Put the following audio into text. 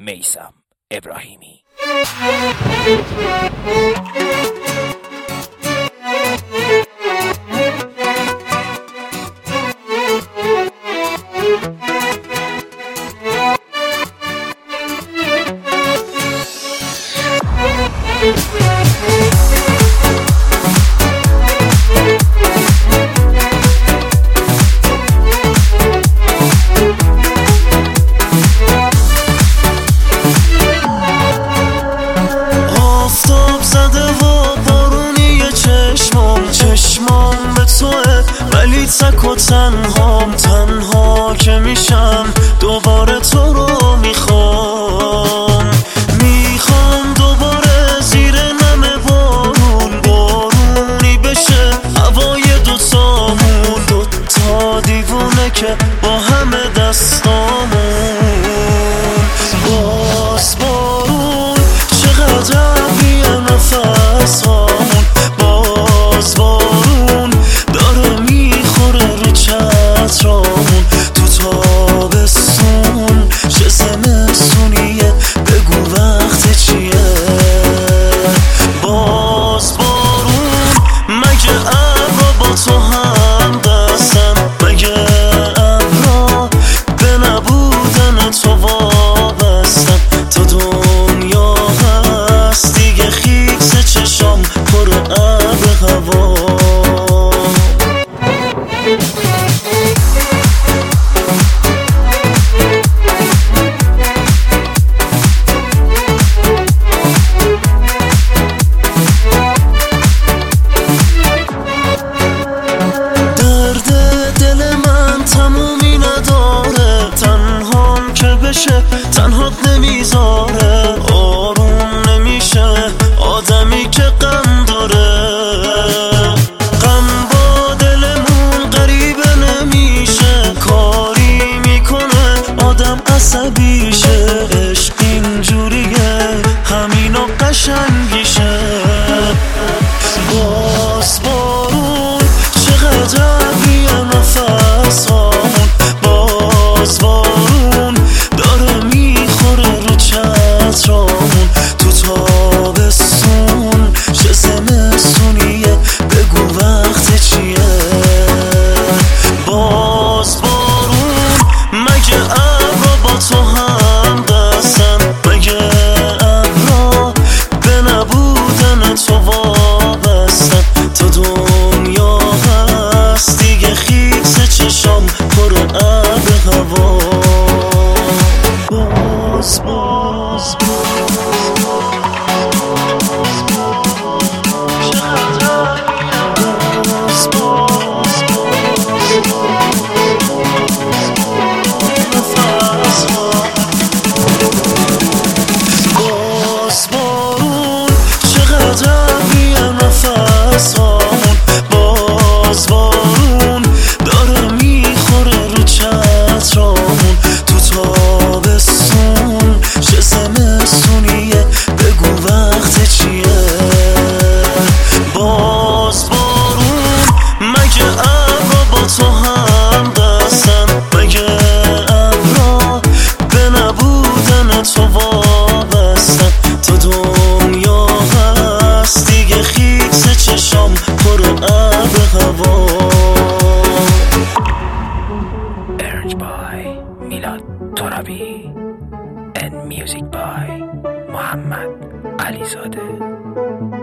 میثم ابراهیمی. ولی تک و تنها که میشم دوباره تو رو میخوام دوباره زیر نم بارونی بشه هوای دوتامون، دوتا دیوونه که با همه دستامون. باز بارون چقدر عمیه نفس هامون، باز بارون داره میخوره رو چترامون. تو تابستون چه زمستونیه بگو وقت چیه. باز بارون مگه ابرا با تو هم دستن، مگه ابرا به نبودن تو وابستن. تا دنیا هست دیگه خیکس چشام پر ابر هوا. تنهات نمیذاره، آروم نمیشه آدمی که غم داره. غم با دلمون غریبه نمیشه، کاری میکنه آدم عصبیشه. عشق اینجوریه همینا قشنگیشه. باز بارون چقدر عمیه نفس هامون، باز بارون داره میخوره رو چترامون. تو تابستون چه زمستونیه بگو وقت چیه. باز بارون مگه ابرا با تو هم دستن، مگه ابرا به نبودن تو وابستن. تا دنیا هست دیگه خیس چشام پر ابر هوا. باز بارون داره میخوره رو چترامون. تو تابستون چه زمستونیه بگو وقت چیه. باز بارون مگه ابرا با تو هم دستن، مگه ابرا به نبودن تو وابستن. تا دنیا هست دیگه خیس چشام پر ابر هوا. Arranged by Milad Torabi and music by Muhammad Alizadeh.